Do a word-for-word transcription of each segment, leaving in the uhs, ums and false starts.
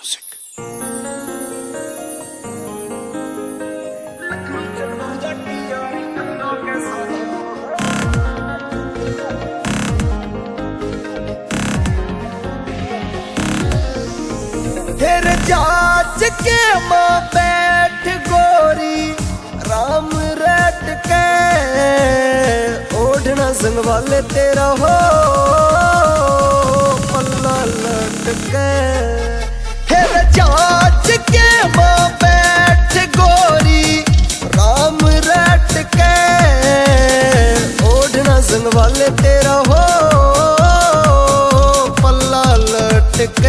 music. फिर जाच के माँ बैठ गोरी राम रट के ओढ़ना संग वाले तेरा हो पल्ला लटके। फिर जाच के माँ बैठ गोरी राम रट के ओढ़ना संग वाले तेरा हो पल्ला लटके।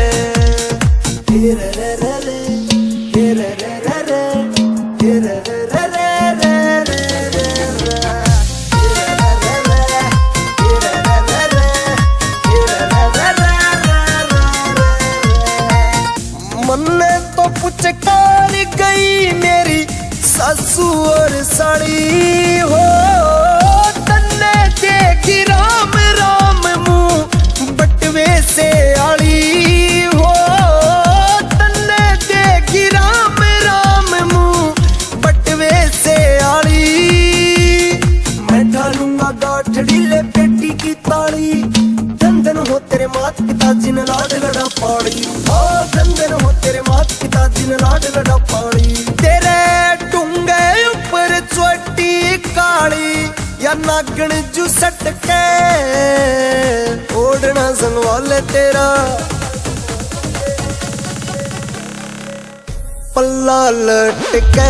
मन्ने तो पुचकार गई मेरी सासू और साड़ी हो तन्ने देखी राम राम मुँह बटवे से आड़ी हो तन्ने देखी राम राम मुँह बटवे से आड़ी। मैं ढालूंगा गाठड़ी ले पेटी की ताली धंधन हो तेरे मात पिता जिन लाड लड़ा पाड़ी हाँ धंधन हो तेरे मात पिता जिन लाड लड़ा पाड़ी। तेरे टूंगे ऊपर चोटी काली या नागण जू सट के ओढ़ना संग वाले तेरा पल्ला लटके।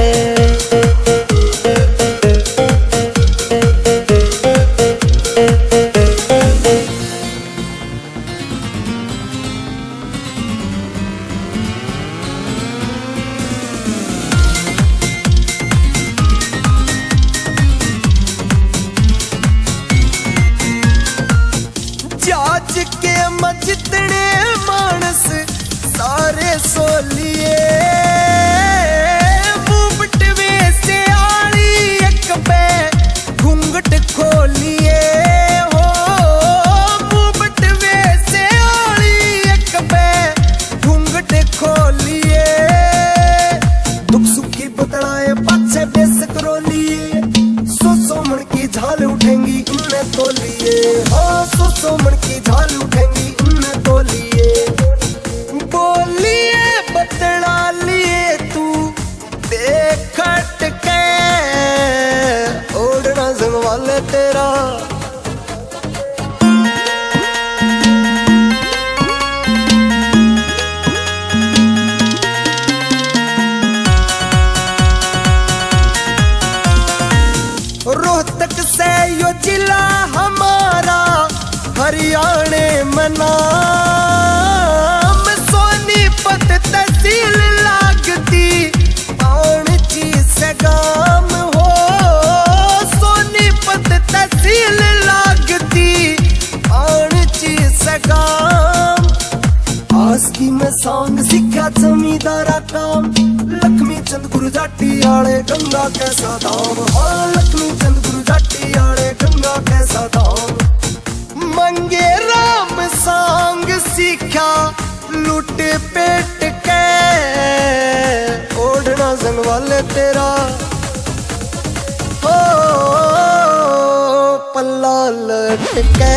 जाच के मजतने मानस सारे सोलिए बटवे से आड़ी एक पे घूंघट खोलिए हो बटवे से आड़ी एक पे घूंघट खोलिए। दुख सुख की बतलाए पाछे बेस करो लिए सो सो मन की झाल उठेंगी इनने तो लिए हाँ सो सो मन की झाल उठेंगी इनने तो लिए। बोलिए बतला लिए तू देखट के ओढ़ना संग वाले तेरा रोहतक से यो जिला हमारा हरियाणे में नाम सोनीपत तहसील लागती पाणची से गाम हो सोनीपत तहसील लागती पाणची से गाम। आज की मैं सॉन्ग सीखा जमींदारा काम लक्ष्मी चंद गुरु जाटी आड़े गंगा कैसा धाम हाँ लक्ष्मी चंद गुरु जाटी आड़े गंगा कैसा धाम। मंगे राम सांग सीखा लूट पेट के ओढ़ना संग वाले तेरा हो पल्ला लटके।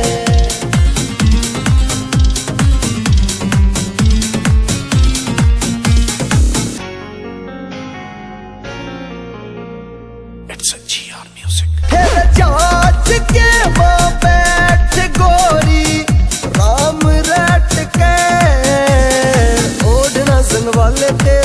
It's a G R music. फिर जाच के माँ बैठ गोरी राम रट के ओढ़ना संग वाले तेरा